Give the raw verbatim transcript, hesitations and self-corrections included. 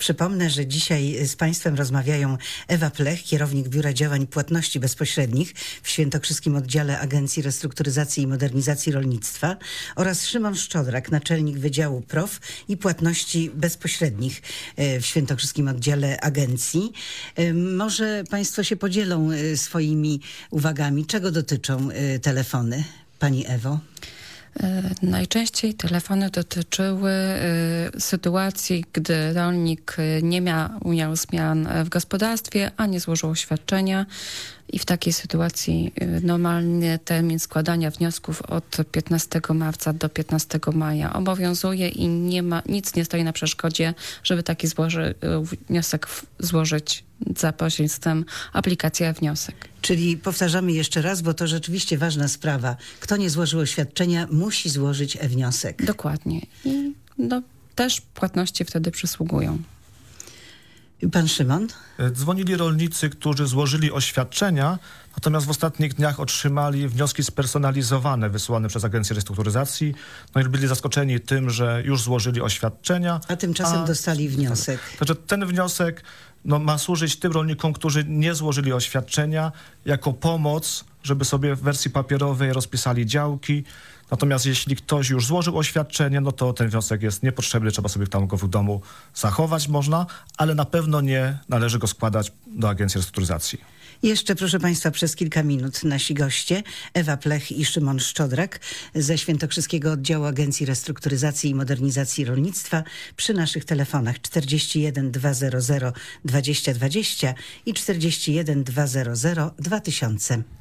Przypomnę, że dzisiaj z Państwem rozmawiają Ewa Plech, kierownik Biura Działań Płatności Bezpośrednich w Świętokrzyskim Oddziale Agencji Restrukturyzacji i Modernizacji Rolnictwa oraz Szymon Szczodrak, naczelnik Wydziału P R O W i Płatności Bezpośrednich w Świętokrzyskim Oddziale Agencji. Może Państwo się podzielą swoimi uwagami, czego dotyczą telefony, Pani Ewo? Najczęściej telefony dotyczyły y, sytuacji, gdy rolnik nie miał, miał zmian w gospodarstwie, a nie złożył oświadczenia. I w takiej sytuacji y, normalny termin składania wniosków od piętnastego marca do piętnastego maja obowiązuje i nie ma, nic nie stoi na przeszkodzie, żeby taki złoży, y, wniosek w, złożyć za pośrednictwem aplikacji e-wniosek. Czyli powtarzamy jeszcze raz, bo to rzeczywiście ważna sprawa. Kto nie złożył oświadczenia, musi złożyć e-wniosek. Dokładnie. I no, też płatności wtedy przysługują. Pan Szymon? Dzwonili rolnicy, którzy złożyli oświadczenia, natomiast w ostatnich dniach otrzymali wnioski spersonalizowane wysyłane przez Agencję Restrukturyzacji. No i byli zaskoczeni tym, że już złożyli oświadczenia. A tymczasem a... dostali wniosek. Także ten wniosek no, ma służyć tym rolnikom, którzy nie złożyli oświadczenia, jako pomoc, żeby sobie w wersji papierowej rozpisali działki. Natomiast jeśli ktoś już złożył oświadczenie, no to ten wniosek jest niepotrzebny, trzeba sobie tam go w domu zachować można, ale na pewno nie należy go składać do Agencji Restrukturyzacji. Jeszcze, proszę Państwa, przez kilka minut nasi goście, Ewa Plech i Szymon Szczodrak ze Świętokrzyskiego Oddziału Agencji Restrukturyzacji i Modernizacji Rolnictwa przy naszych telefonach czterdzieści jeden dwa zero zero dwadzieścia dwadzieścia i czterdzieści jeden dwa zero zero dwa tysiące.